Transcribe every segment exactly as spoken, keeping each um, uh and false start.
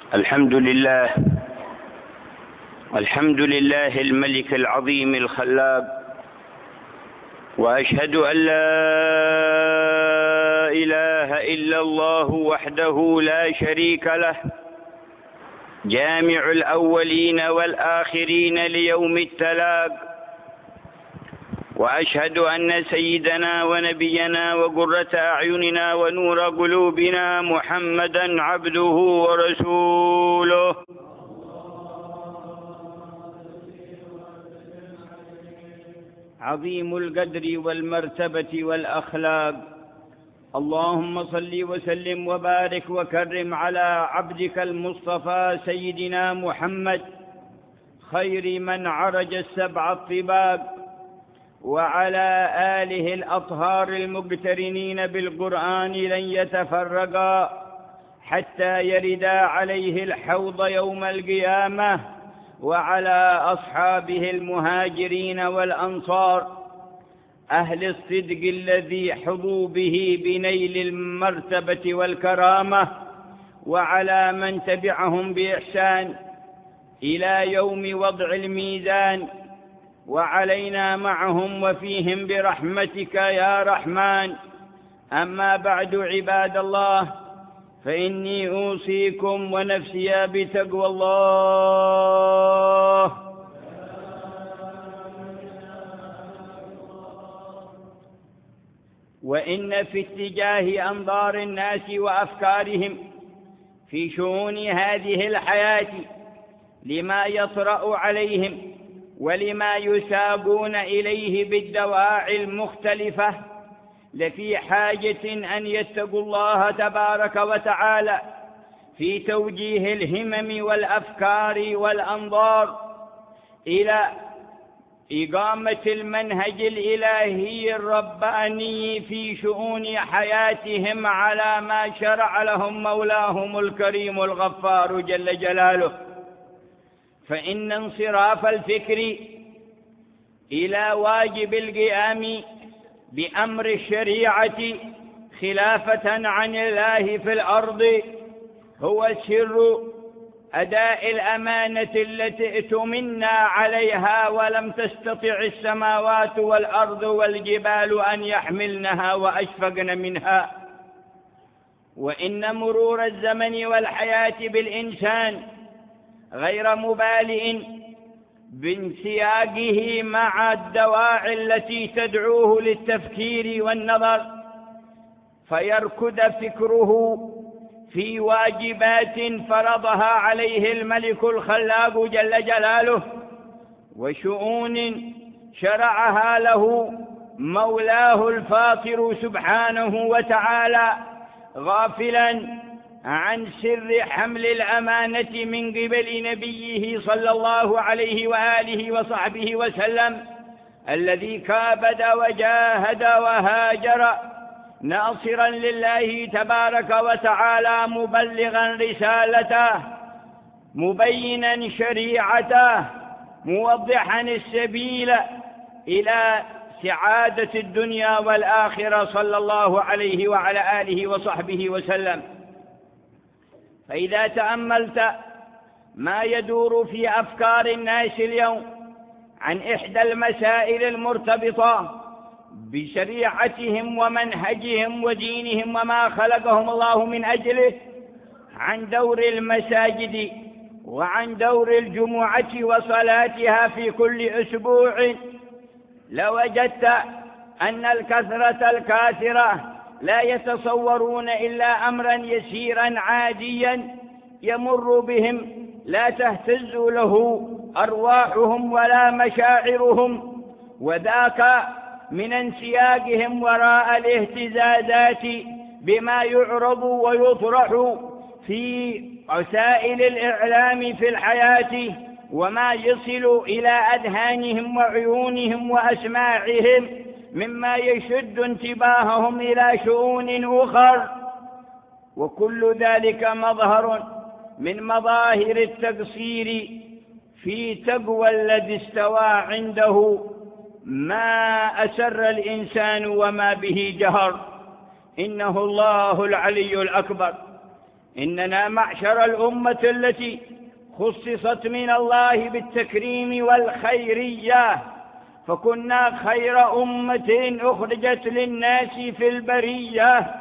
الحمد لله الحمد لله الملك العظيم الخلاق، وأشهد أن لا إله إلا الله وحده لا شريك له، جامع الأولين والآخرين ليوم التلاق. وأشهد أن سيدنا ونبينا وقرة أعيننا ونور قلوبنا محمدا عبده ورسوله، عظيم القدر والمرتبة والأخلاق. اللهم صل وسلم وبارك وكرم على عبدك المصطفى سيدنا محمد، خير من عرج السبع الطباق، وعلى آله الأطهار المقترنين بالقرآن لن يتفرقا حتى يردا عليه الحوض يوم القيامة، وعلى أصحابه المهاجرين والأنصار أهل الصدق الذي حظوا به بنيل المرتبة والكرامة، وعلى من تبعهم بإحسان إلى يوم وضع الميزان، وعلينا معهم وفيهم برحمتك يا رحمن. أما بعد، عباد الله، فإني أوصيكم ونفسي بتقوى الله. وإن في اتجاه أنظار الناس وأفكارهم في شؤون هذه الحياة لما يطرأ عليهم ولما يساقون إليه بالدواعي المختلفة، لفي حاجة أن يتقوا الله تبارك وتعالى في توجيه الهمم والأفكار والأنظار إلى إقامة المنهج الإلهي الرباني في شؤون حياتهم على ما شرع لهم مولاهم الكريم الغفار جل جلاله. فإن انصراف الفكر إلى واجب القيام بأمر الشريعة خلافة عن الله في الأرض هو سر أداء الأمانة التي ائتمنا عليها، ولم تستطع السماوات والأرض والجبال أن يحملنها وأشفقن منها. وإن مرور الزمن والحياة بالإنسان غير مبالئ بانسياقه مع الدواعي التي تدعوه للتفكير والنظر، فيركد فكره في واجبات فرضها عليه الملك الخلاق جل جلاله، وشؤون شرعها له مولاه الفاطر سبحانه وتعالى، غافلا عن سر حمل الأمانة من قبل نبيه صلى الله عليه وآله وصحبه وسلم، الذي كابد وجاهد وهاجر ناصرا لله تبارك وتعالى، مبلغا رسالته، مبينا شريعته، موضحا السبيل إلى سعادة الدنيا والآخرة، صلى الله عليه وعلى آله وصحبه وسلم. فإذا تأملت ما يدور في أفكار الناس اليوم عن إحدى المسائل المرتبطة بشريعتهم ومنهجهم ودينهم وما خلقهم الله من أجله، عن دور المساجد وعن دور الجمعة وصلاتها في كل أسبوع، لوجدت أن الكثرة الكاثرة لا يتصورون إلا أمرا يسيرا عاديا يمر بهم، لا تهتز له أرواحهم ولا مشاعرهم، وذاك من انسياقهم وراء الاهتزازات بما يعرض ويطرح في وسائل الإعلام في الحياة، وما يصل إلى أذهانهم وعيونهم وأسماعهم مما يشد انتباههم إلى شؤون أخر. وكل ذلك مظهر من مظاهر التقصير في تقوى الذي استوى عنده ما أسر الإنسان وما به جهر، إنه الله العلي الأكبر. إننا معشر الأمة التي خصصت من الله بالتكريم والخيرية، فكنا خير أمة أخرجت للناس في البرية.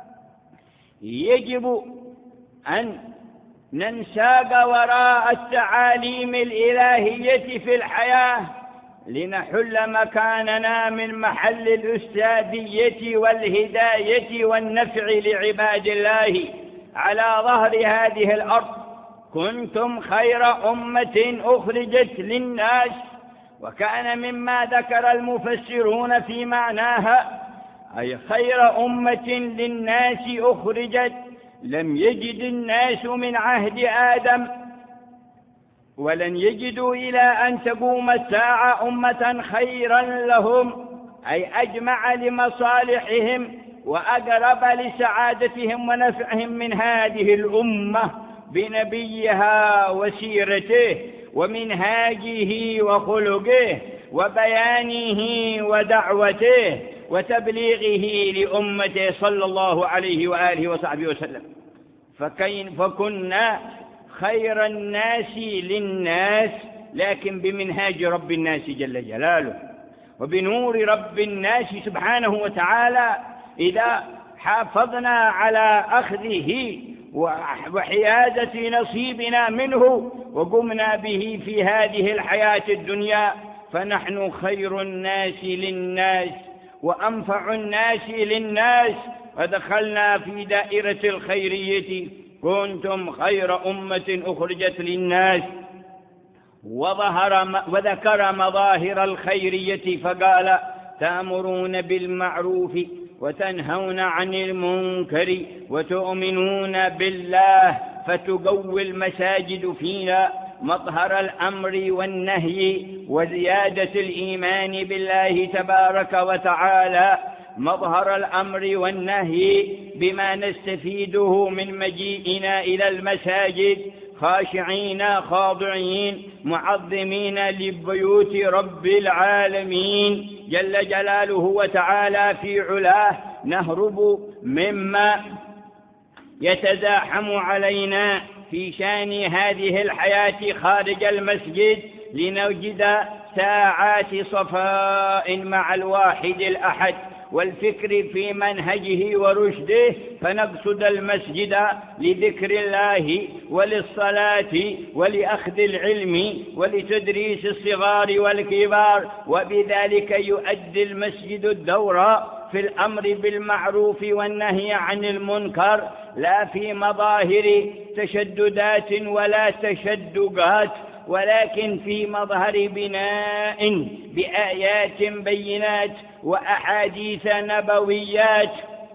يجب أن ننساق وراء التعاليم الإلهية في الحياة لنحل مكاننا من محل الأستاذية والهداية والنفع لعباد الله على ظهر هذه الأرض. كنتم خير أمة أخرجت للناس، وكان مما ذكر المفسرون في معناها أي خير أمة للناس أخرجت لم يجد الناس من عهد آدم ولن يجدوا إلى أن تقوم الساعة أمة خيرا لهم، أي أجمع لمصالحهم وأقرب لسعادتهم ونفعهم من هذه الأمة بنبيها وسيرته ومنهاجه وخلقه وبيانه ودعوته وتبليغه لأمته صلى الله عليه وآله وصحبه وسلم. فكين فكنا خير الناس للناس، لكن بمنهاج رب الناس جل جلاله وبنور رب الناس سبحانه وتعالى. إذا حافظنا على أخذه وحيازة نصيبنا منه وقمنا به في هذه الحياة الدنيا فنحن خير الناس للناس وأنفع الناس للناس، ودخلنا في دائرة الخيرية. كنتم خير أمة أخرجت للناس، وظهر وذكر مظاهر الخيرية فقال: تأمرون بالمعروف وتنهون عن المنكر وتؤمنون بالله، فتقوي المساجد فينا مظهر الأمر والنهي وزيادة الإيمان بالله تبارك وتعالى، مظهر الأمر والنهي بما نستفيده من مجيئنا إلى المساجد خاشعين خاضعين معظمين لبيوت رب العالمين جل جلاله وتعالى في علاه، نهرب مما يتزاحم علينا في شان هذه الحياة خارج المسجد لنوجد ساعات صفاء مع الواحد الأحد والفكر في منهجه ورشده، فنقصد المسجد لذكر الله وللصلاة ولأخذ العلم ولتدريس الصغار والكبار، وبذلك يؤدي المسجد الدور في الأمر بالمعروف والنهي عن المنكر، لا في مظاهر تشددات ولا تشدقات، ولكن في مظهر بناء بآيات بينات وأحاديث نبويات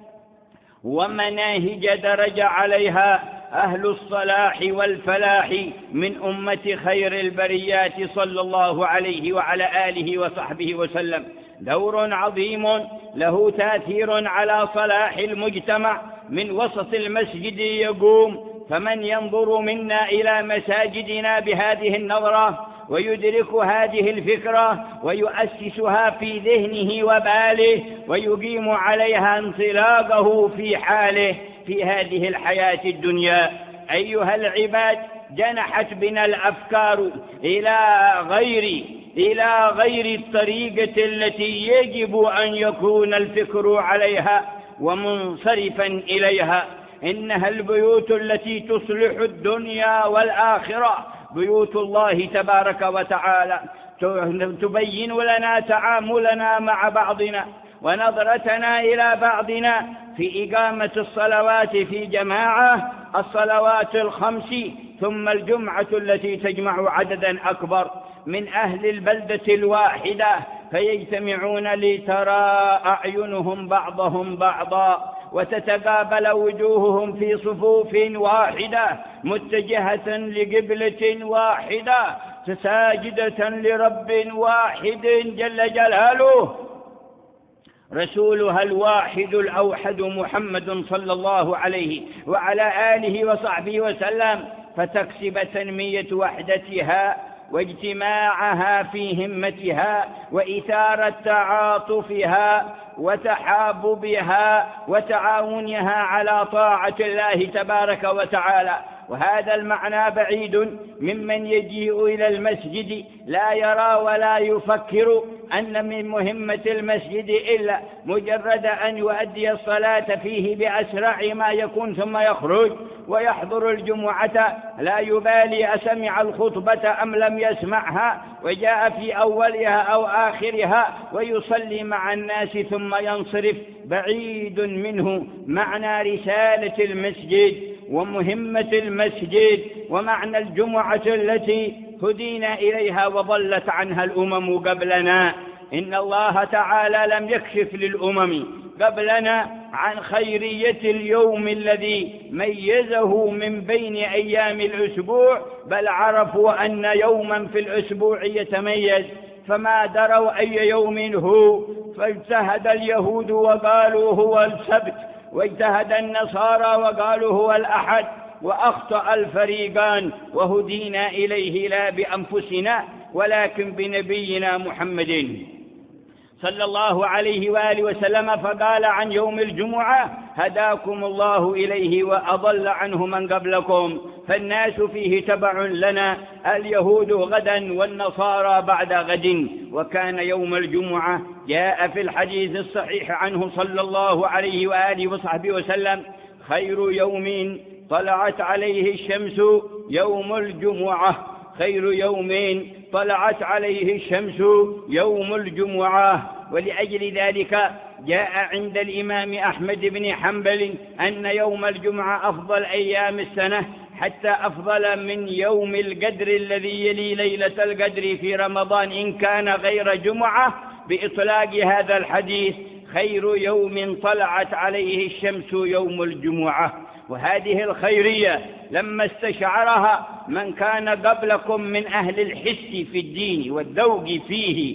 ومناهج درج عليها أهل الصلاح والفلاح من أمة خير البريات صلى الله عليه وعلى آله وصحبه وسلم. دور عظيم له تأثير على صلاح المجتمع من وسط المسجد يقوم، فمن ينظر منا إلى مساجدنا بهذه النظرة ويدرك هذه الفكرة ويؤسسها في ذهنه وباله ويقيم عليها انطلاقه في حاله في هذه الحياة الدنيا. أيها العباد، جنحت بنا الأفكار إلى غير إلى غير الطريقة التي يجب أن يكون الفكر عليها ومنصرفا إليها. إنها البيوت التي تصلح الدنيا والآخرة، بيوت الله تبارك وتعالى، تبين لنا تعاملنا مع بعضنا ونظرتنا إلى بعضنا في إقامة الصلوات في جماعة، الصلوات الخمس، ثم الجمعة التي تجمع عددا أكبر من أهل البلدة الواحدة فيجتمعون لترى أعينهم بعضهم بعضا وتتقابل وجوههم في صفوف واحدة متجهة لقبلة واحدة ساجدة لرب واحد جل جلاله، رسولها الواحد الأوحد محمد صلى الله عليه وعلى آله وصحبه وسلم، فتكسب تنمية وحدتها واجتماعها في همتها وإثارة تعاطفها وتحاببها وتعاونها على طاعة الله تبارك وتعالى. وهذا المعنى بعيد ممن يجيء إلى المسجد لا يرى ولا يفكر أن من مهمة المسجد إلا مجرد أن يؤدي الصلاة فيه بأسرع ما يكون ثم يخرج ويحضر الجمعة لا يبالي أسمع الخطبة أم لم يسمعها وجاء في أولها أو آخرها ويصلي مع الناس ثم ينصرف. بعيد منه معنى رسالة المسجد ومهمة المسجد ومعنى الجمعة التي هدينا إليها وضلت عنها الأمم قبلنا. إن الله تعالى لم يكشف للأمم قبلنا عن خيرية اليوم الذي ميزه من بين أيام الأسبوع، بل عرفوا أن يوما في الأسبوع يتميز فما دروا أي يوم هو، فاجتهد اليهود وقالوا هو السبت، واجتهد النصارى وقالوا هو الأحد، وأخطأ الفريقان وهدينا إليه لا بأنفسنا ولكن بنبينا محمد صلى الله عليه وآله وسلم، فقال عن يوم الجمعة هداكم الله إليه وأضل عنه من قبلكم، فالناس فيه تبع لنا، اليهود غدا والنصارى بعد غد. وكان يوم الجمعة جاء في الحديث الصحيح عنه صلى الله عليه وآله وصحبه وسلم خير يوم طلعت عليه الشمس يوم الجمعة، خير يوم طلعت عليه الشمس يوم الجمعة. ولأجل ذلك جاء عند الإمام أحمد بن حنبل أن يوم الجمعة أفضل أيام السنة، حتى أفضل من يوم القدر الذي يلي ليلة القدر في رمضان إن كان غير جمعة، بإطلاق هذا الحديث خير يوم طلعت عليه الشمس يوم الجمعة. وهذه الخيرية لما استشعرها من كان قبلكم من أهل الحس في الدين والذوق فيه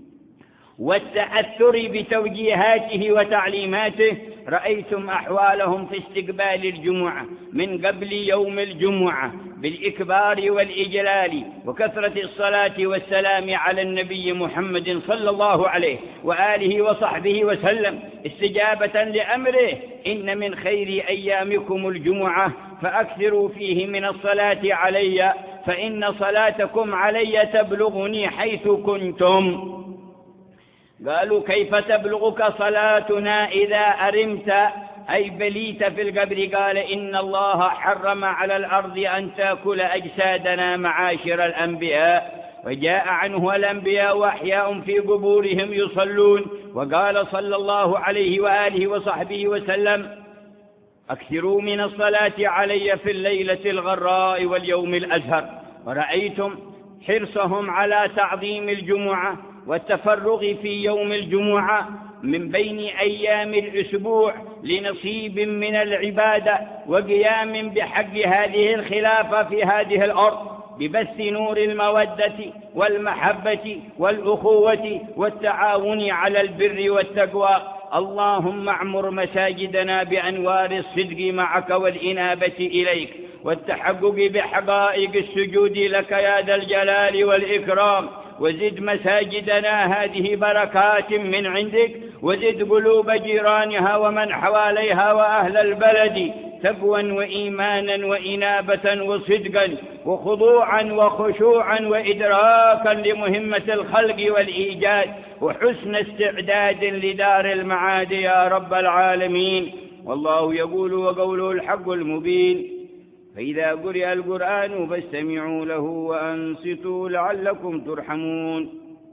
والتأثر بتوجيهاته وتعليماته، رأيتم أحوالهم في استقبال الجمعة من قبل يوم الجمعة بالإكبار والإجلال وكثرة الصلاة والسلام على النبي محمد صلى الله عليه وآله وصحبه وسلم، استجابة لأمره: إن من خير أيامكم الجمعة فأكثروا فيه من الصلاة علي فإن صلاتكم علي تبلغني حيث كنتم. قالوا: كيف تبلغك صلاتنا إذا أرمت أي بليت في القبر؟ قال: إن الله حرم على الأرض أن تأكل أجسادنا معاشر الأنبياء. وجاء عنه: الأنبياء أحياء في قبورهم يصلون. وقال صلى الله عليه وآله وصحبه وسلم: أكثروا من الصلاة علي في الليلة الغراء واليوم الأزهر. ورأيتم حرصهم على تعظيم الجمعة والتفرغ في يوم الجمعة من بين أيام الأسبوع لنصيب من العبادة وقيام بحق هذه الخلافة في هذه الأرض ببث نور المودة والمحبة والأخوة والتعاون على البر والتقوى. اللهم اعمر مساجدنا بأنوار الصدق معك والإنابة إليك والتحقق بحقائق السجود لك يا ذا الجلال والإكرام. وزد مساجدنا هذه بركات من عندك، وزد قلوب جيرانها ومن حواليها وأهل البلد تقوى وإيمانا وإنابة وصدقا وخضوعا وخشوعا وإدراكا لمهمة الخلق والإيجاد وحسن استعداد لدار المعاد يا رب العالمين. والله يقول وقوله الحق المبين: فإذا قرئ القرآن فاستمعوا له وأنصتوا لعلكم ترحمون.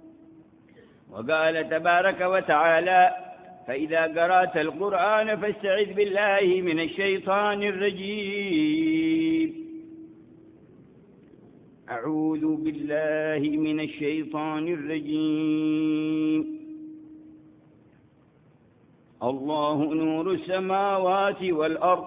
وقال تبارك وتعالى: فإذا قرأت القرآن فاستعذ بالله من الشيطان الرجيم. أعوذ بالله من الشيطان الرجيم. الله نور السماوات والأرض،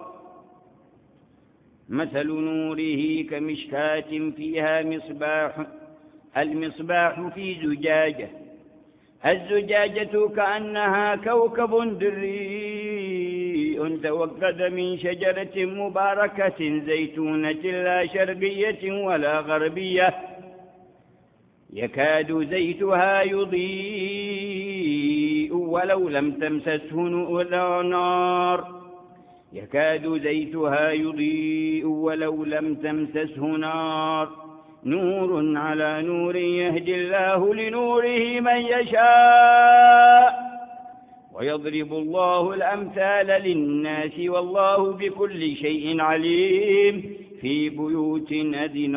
مثل نوره كمشكاة فيها مصباح، المصباح في زجاجة، الزجاجة كأنها كوكب دري توقد من شجرة مباركة زيتونة لا شرقية ولا غربية، يكاد زيتها يضيء ولو لم تمسسه نار يكاد زيتها يضيء ولو لم تمسسه نار نور على نور يهدي الله لنوره من يشاء ويضرب الله الأمثال للناس والله بكل شيء عليم في بيوت أذن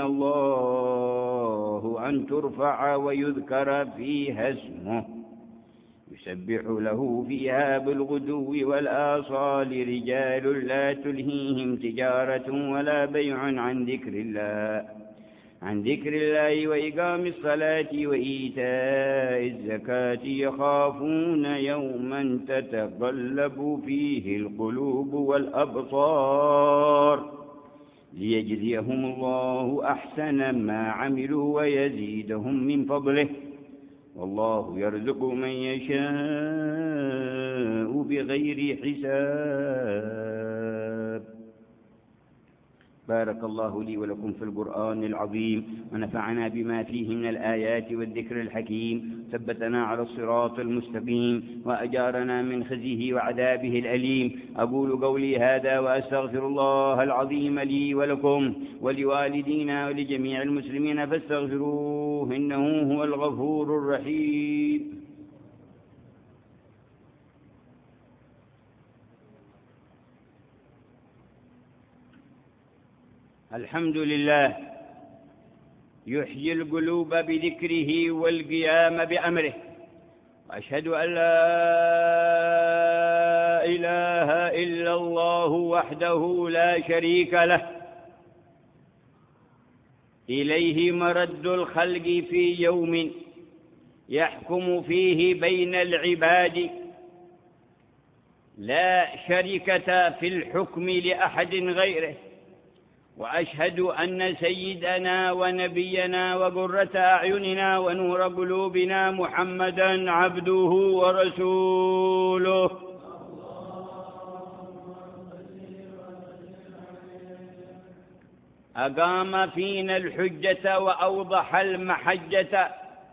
الله أن ترفع ويذكر فيها اسمه يسبح له فيها بالغدو والآصال رجال لا تلهيهم تجارة ولا بيع عن ذكر الله عن ذكر الله وإقام الصلاة وإيتاء الزكاة يخافون يوما تتقلب فيه القلوب والأبصار ليجزيهم الله أحسن ما عملوا ويزيدهم من فضله والله يرزق من يشاء بغير حساب. بارك الله لي ولكم في القرآن العظيم ونفعنا بما فيه من الآيات والذكر الحكيم ثبتنا على الصراط المستقيم وأجارنا من خزيه وعذابه الأليم. أقول قولي هذا وأستغفر الله العظيم لي ولكم ولوالدينا ولجميع المسلمين فاستغفروه إنه هو الغفور الرحيم. الحمد لله يحيي القلوب بذكره والقيام بأمره وأشهد أن لا إله إلا الله وحده لا شريك له إليه مرد الخلق في يوم يحكم فيه بين العباد لا شركة في الحكم لأحد غيره وأشهد أن سيدنا ونبينا وقرة أعيننا ونور قلوبنا محمدًا عبده ورسوله أقام فينا الحجة وأوضح المحجة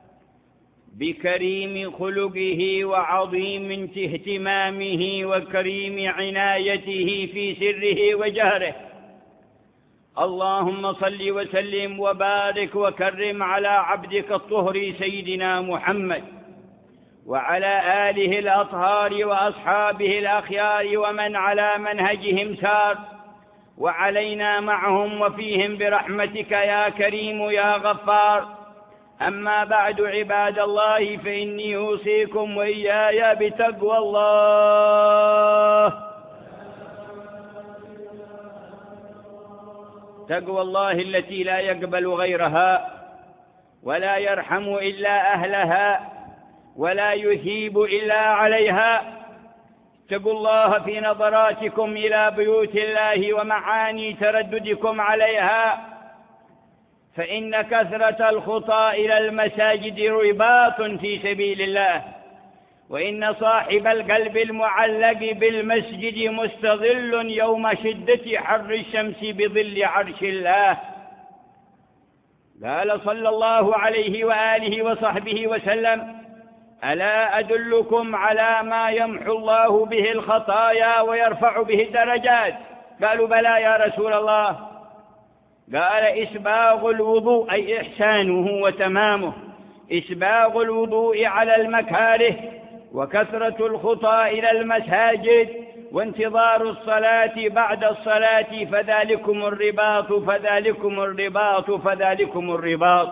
بكريم خلقه وعظيم اهتمامه وكريم عنايته في سره وجهره. اللهم صل وسلم وبارك وكرم على عبدك الطهر سيدنا محمد وعلى آله الأطهار وأصحابه الأخيار ومن على منهجهم سار وعلينا معهم وفيهم برحمتك يا كريم يا غفار. أما بعد عباد الله فإني أوصيكم وإياي بتقوى الله تقوى الله التي لا يقبل غيرها ولا يرحم إلا أهلها ولا يثيب إلا عليها. اتقوا الله في نظراتكم إلى بيوت الله ومعاني ترددكم عليها فإن كثرة الخطى إلى المساجد رباط في سبيل الله وإن صاحب القلب المعلق بالمسجد مستظل يوم شدة حر الشمس بظل عرش الله. قال صلى الله عليه وآله وصحبه وسلم: ألا أدلكم على ما يمحو الله به الخطايا ويرفع به الدرجات؟ قالوا: بلى يا رسول الله. قال: إسباغ الوضوء أي إحسانه وتمامه، إسباغ الوضوء على المكاره، وكثرة الخطى إلى المساجد، وانتظار الصلاة بعد الصلاة، فذلكم الرباط فذلكم الرباط فذلكم الرباط.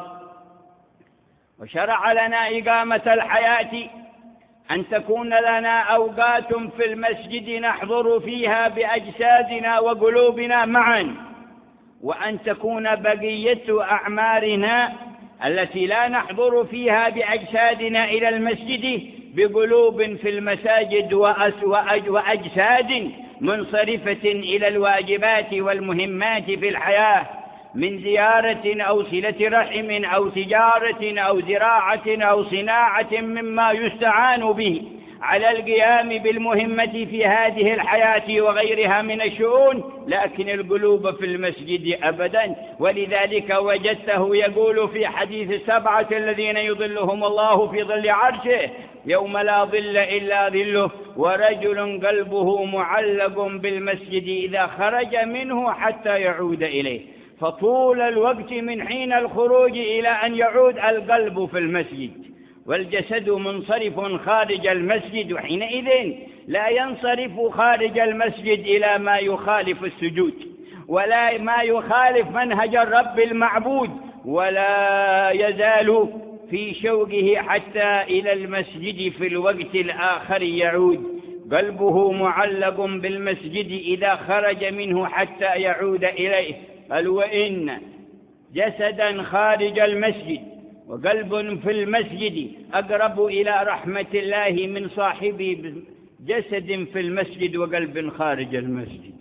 وشرع لنا إقامة الحياة أن تكون لنا أوقات في المسجد نحضر فيها بأجسادنا وقلوبنا معا، وأن تكون بقية أعمارنا التي لا نحضر فيها بأجسادنا إلى المسجد بقلوب في المساجد وأجساد منصرفة إلى الواجبات والمهمات في الحياة من زيارة أو صلة رحم أو تجارة أو زراعة أو صناعة مما يستعان به على القيام بالمهمة في هذه الحياة وغيرها من الشؤون، لكن القلوب في المسجد أبدا. ولذلك وجدته يقول في حديث السبعة الذين يظلهم الله في ظل عرشه يوم لا ظل إلا ظله: ورجل قلبه معلق بالمسجد إذا خرج منه حتى يعود إليه. فطول الوقت من حين الخروج إلى أن يعود القلب في المسجد، والجسد منصرف خارج المسجد، وحينئذ لا ينصرف خارج المسجد إلى ما يخالف السجود ولا ما يخالف منهج الرب المعبود، ولا يزال في شوقه حتى إلى المسجد في الوقت الآخر يعود. قلبه معلق بالمسجد إذا خرج منه حتى يعود إليه. قال: وإن جسدا خارج المسجد وقلب في المسجد أقرب إلى رحمة الله من صاحب جسد في المسجد وقلب خارج المسجد.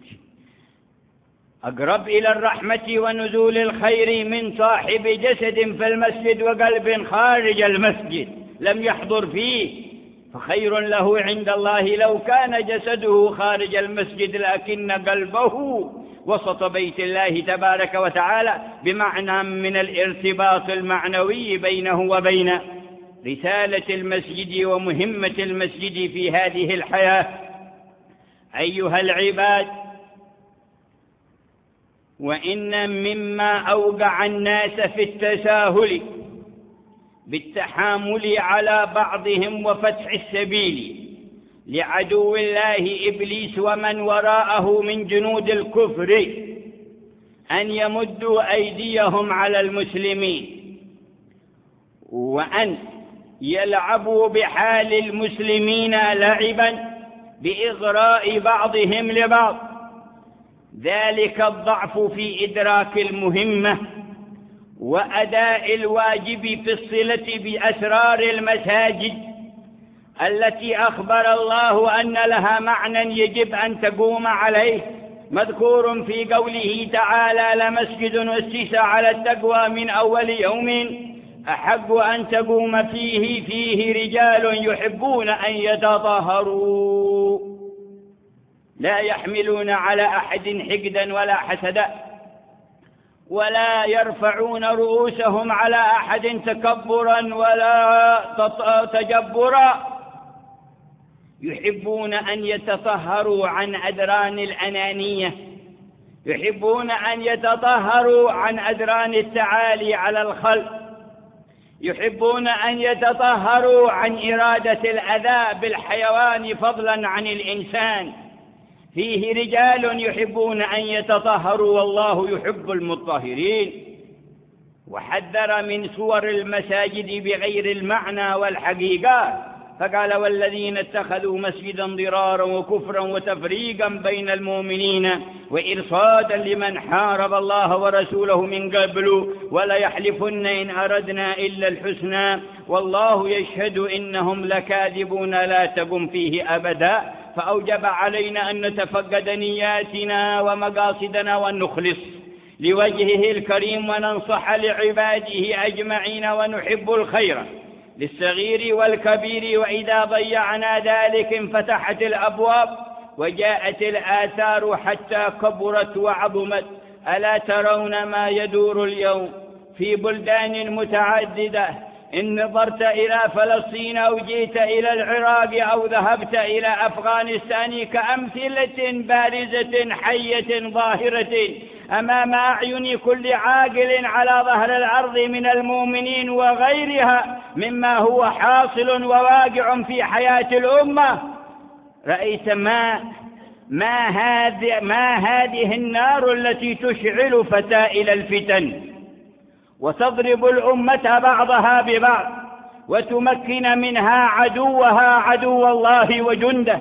أقرب إلى الرحمة ونزول الخير من صاحب جسد في المسجد وقلب خارج المسجد لم يحضر فيه، فخير له عند الله لو كان جسده خارج المسجد لكن قلبه وسط بيت الله تبارك وتعالى، بمعنى من الارتباط المعنوي بينه وبين رسالة المسجد ومهمة المسجد في هذه الحياة. أيها العباد، وإن مما أوقع الناس في التساهل بالتحامل على بعضهم وفتح السبيل لعدو الله إبليس ومن وراءه من جنود الكفر أن يمدوا أيديهم على المسلمين وأن يلعبوا بحال المسلمين لعبا بإغراء بعضهم لبعض. ذلك الضعف في إدراك المهمة وأداء الواجب في الصلة بأسرار المساجد التي أخبر الله أن لها معنى يجب أن تقوم عليه، مذكور في قوله تعالى: لمسجد أسس على التقوى من أول يوم أحق أن تقوم فيه فيه رجال يحبون أن يتطهروا لا يحملون على أحد حقدا ولا حسدا ولا يرفعون رؤوسهم على أحد تكبرا ولا تجبرا، يحبون أن يتطهروا عن أدران الأنانية، يحبون أن يتطهروا عن أدران التعالي على الخلق، يحبون أن يتطهروا عن إرادة الأذى بالحيوان فضلا عن الإنسان. فيه رجال يحبون أن يتطهروا والله يحب المطهرين. وحذر من صور المساجد بغير المعنى والحقيقة، فقال: والذين اتخذوا مسجدا ضرارا وكفرا وتفريقا بين المؤمنين وإرصادا لمن حارب الله ورسوله من قبل وليحلفن إن أردنا إلا الحسنى والله يشهد إنهم لكاذبون لا تقم فيه أبدا. فأوجب علينا أن نتفقد نياتنا ومقاصدنا وأن نخلص لوجهه الكريم وننصح لعباده أجمعين ونحب الخير للصغير والكبير، وإذا ضيعنا ذلك انفتحت الأبواب وجاءت الآثار حتى كبرت وعظمت. ألا ترون ما يدور اليوم في بلدان متعددة؟ إن نظرت إلى فلسطين أو جئت إلى العراق أو ذهبت إلى أفغانستان كأمثلة بارزة حية ظاهرة أمام أعين كل عاقل على ظهر الأرض من المؤمنين وغيرها مما هو حاصل وواقع في حياة الأمة. رأيت ما ما هذه ما هذه النار التي تشعل فتائل الفتن وتضرب الأمة بعضها ببعض وتمكن منها عدوها عدو الله وجنده.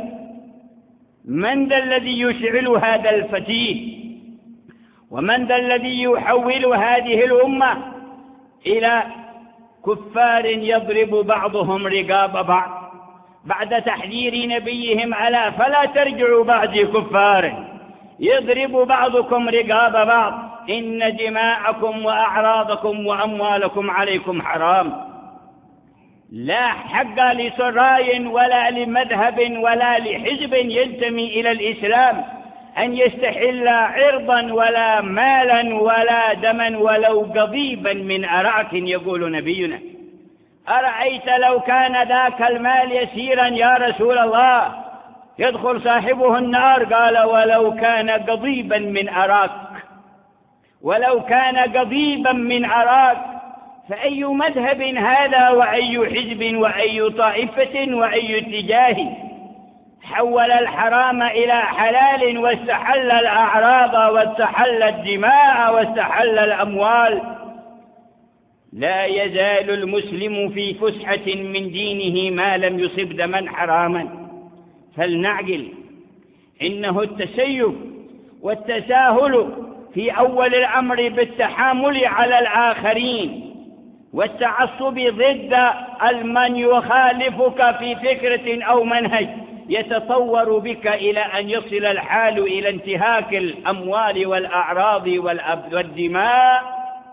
من ذا الذي يشعل هذا الفتيل؟ ومن ذا الذي يحول هذه الأمة إلى كفار يضرب بعضهم رقاب بعض بعد تحذير نبيهم: ألا فلا ترجعوا بعدي كفار يضرب بعضكم رقاب بعض إن دماءكم وأعراضكم وأموالكم عليكم حرام. لا حق لسراي ولا لمذهب ولا لحزب ينتمي إلى الإسلام أن يستحل عرضا ولا مالا ولا دما ولو قضيبا من أراك، يقول نبينا: أرأيت لو كان ذاك المال يسيرا يا رسول الله يدخل صاحبه النار؟ قال: ولو كان قضيبا من أراك، ولو كان قضيبا من أراك. فأي مذهب هذا وأي حزب وأي طائفة وأي اتجاه حول الحرام إلى حلال واستحل الأعراض واستحل الدماء واستحل الأموال؟ لا يزال المسلم في فسحة من دينه ما لم يصب دما حراما. فلنعقل، إنه التسيب والتساهل في أول الأمر بالتحامل على الآخرين والتعصب ضد من يخالفك في فكرة أو منهج يتطور بك إلى أن يصل الحال إلى انتهاك الأموال والأعراض والدماء.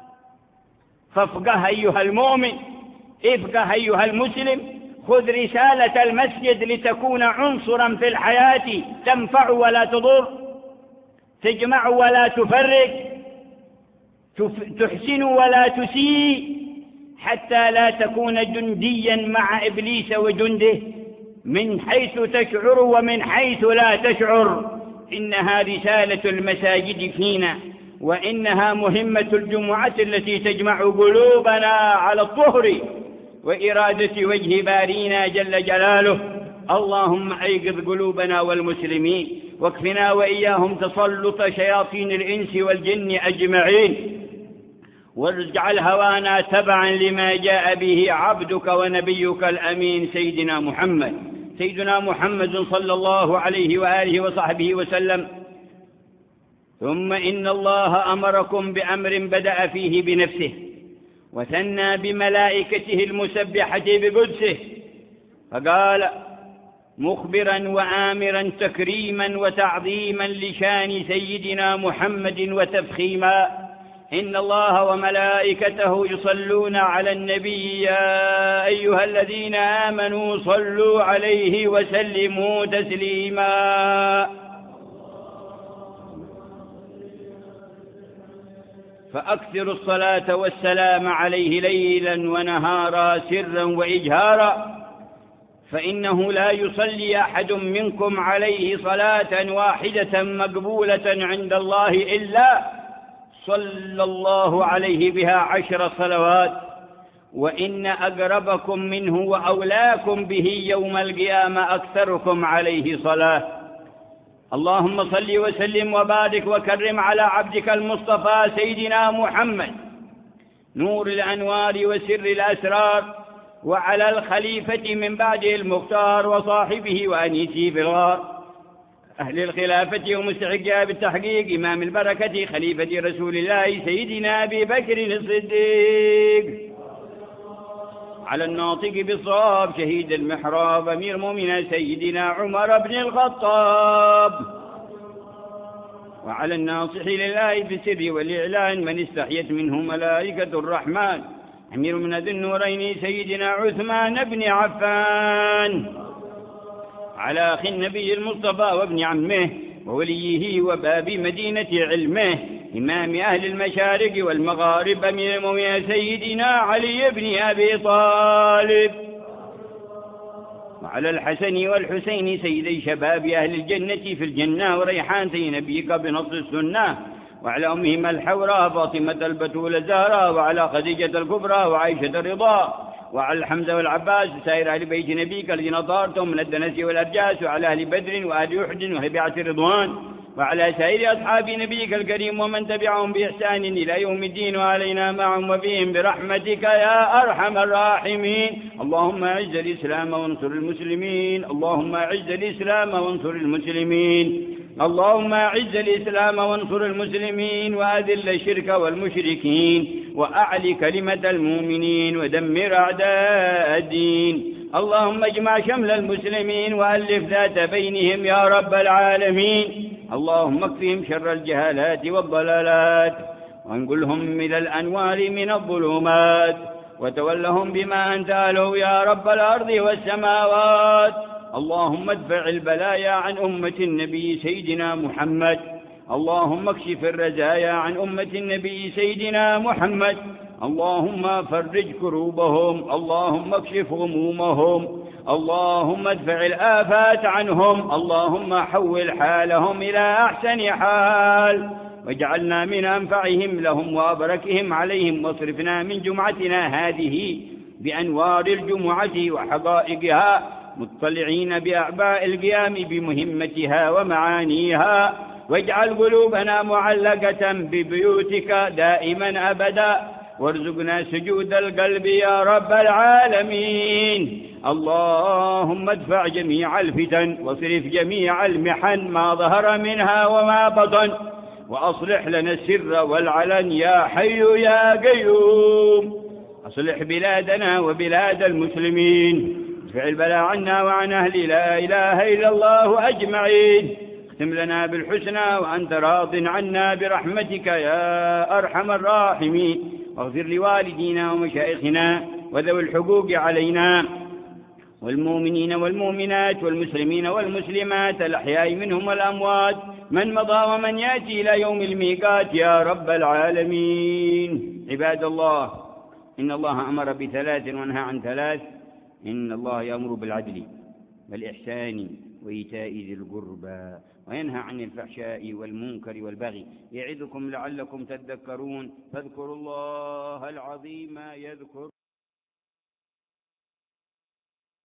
فافقه أيها المؤمن، افقه أيها المسلم، خذ رسالة المسجد لتكون عنصرا في الحياة تنفع ولا تضر، تجمع ولا تفرق، تحسن ولا تسيء، حتى لا تكون جنديا مع إبليس وجنده من حيث تشعر ومن حيث لا تشعر. إنها رسالة المساجد فينا، وإنها مهمة الجمعة التي تجمع قلوبنا على الطهر وإرادة وجه بارينا جل جلاله. اللهم أيقظ قلوبنا والمسلمين، واكفنا وإياهم تسلط شياطين الإنس والجن أجمعين، واجعل هوانا تبعا لما جاء به عبدك ونبيك الأمين سيدنا محمد سيدنا محمد صلى الله عليه وآله وصحبه وسلم. ثم إن الله أمركم بأمر بدأ فيه بنفسه وثنى بملائكته المسبحة بقدسه، فقال مخبرا وآمرا تكريما وتعظيما لشان سيدنا محمد وتفخيما: إن الله وملائكته يصلون على النبي يا أيها الذين آمنوا صلوا عليه وسلموا تسليما. فأكثروا الصلاة والسلام عليه ليلا ونهارا سرا وإجهارا، فإنه لا يصلي أحد منكم عليه صلاة واحدة مقبولة عند الله إلا صلى الله عليه بها عشر صلوات، وإن أقربكم منه وأولاكم به يوم القيامة أكثركم عليه صلاة. اللهم صل وسلم وبارك وكرم على عبدك المصطفى سيدنا محمد نور الأنوار وسر الأسرار، وعلى الخليفة من بعده المختار وصاحبه وأنيسه في الغار، أهل الخلافة ومستحقها بالتحقيق، إمام البركة خليفة رسول الله سيدنا أبي بكر الصديق، على الناطق بالصواب شهيد المحراب أمير المؤمنين سيدنا عمر بن الخطاب، وعلى الناصح لله بالسر والإعلان من استحيت منه ملائكة الرحمن أمير من ذي النورين سيدنا عثمان بن عفان، على أخي النبي المصطفى وابن عمه ووليه وباب مدينة علمه إمام أهل المشارق والمغارب أمير المؤمنين سيدنا علي بن أبي طالب، وعلى الحسن والحسين سيدي شباب أهل الجنة في الجنة وريحانتي نبيك بنص السنة، وعلى أمهما الحوراء فاطمة البتول الزهراء، وعلى خديجة الكبرى وعائشة الرضا، وعلى الحمزة والعباس سائر أهل بيت نبيك الذين طارتم من الدنس والأرجاس، وعلى أهل بدر وأهل أحد وهبعة الرضوان، وعلى سائر أصحاب نبيك الكريم ومن تبعهم بإحسان إلى يوم الدين، وعلينا معهم وفيهم برحمتك يا أرحم الراحمين. اللهم أعز الإسلام وانصر المسلمين، اللهم أعز الإسلام وانصر المسلمين، اللهم أعز الإسلام وانصر المسلمين، وأذل الشرك والمشركين، وأعل كلمة المؤمنين، ودمر أعداء الدين. اللهم اجمع شمل المسلمين وألف ذات بينهم يا رب العالمين. اللهم اكفهم شر الجهالات والضلالات، وانقلهم من الأنوار من الظلمات، وتولهم بما أنت أهله يا رب الأرض والسماوات. اللهم ادفع البلايا عن أمة النبي سيدنا محمد. اللهم اكشف الرزايا عن أمة النبي سيدنا محمد. اللهم فرج كروبهم. اللهم اكشف غمومهم. اللهم ادفع الآفات عنهم. اللهم حول حالهم إلى أحسن حال، واجعلنا من أنفعهم لهم وأبركهم عليهم، واصرفنا من جمعتنا هذه بأنوار الجمعة وحقائقها مطلعين بأعباء القيام بمهمتها ومعانيها، واجعل قلوبنا معلقة ببيوتك دائما أبدا، وارزقنا سجود القلب يا رب العالمين. اللهم ادفع جميع الفتن، واصرف جميع المحن ما ظهر منها وما بطن، وأصلح لنا السر والعلن يا حي يا قيوم. أصلح بلادنا وبلاد المسلمين، ادفع البلاء عنا وعن أهل لا إله إلا الله أجمعين. اختم لنا بالحسنى وأنت راض عنا برحمتك يا أرحم الراحمين. واغفر لوالدينا ومشايخنا وذوي الحقوق علينا والمؤمنين والمؤمنات والمسلمين والمسلمات الأحياء منهم والأموات، من مضى ومن يأتي إلى يوم الميقات يا رب العالمين. عباد الله، إن الله أمر بثلاث ونهى عن ثلاث. إن الله يأمر بالعدل والإحسان وإيتاء ذي القربى وينهى عن الفحشاء والمنكر والبغي، يعظكم لعلكم تذكرون. فاذكروا الله العظيم يذكر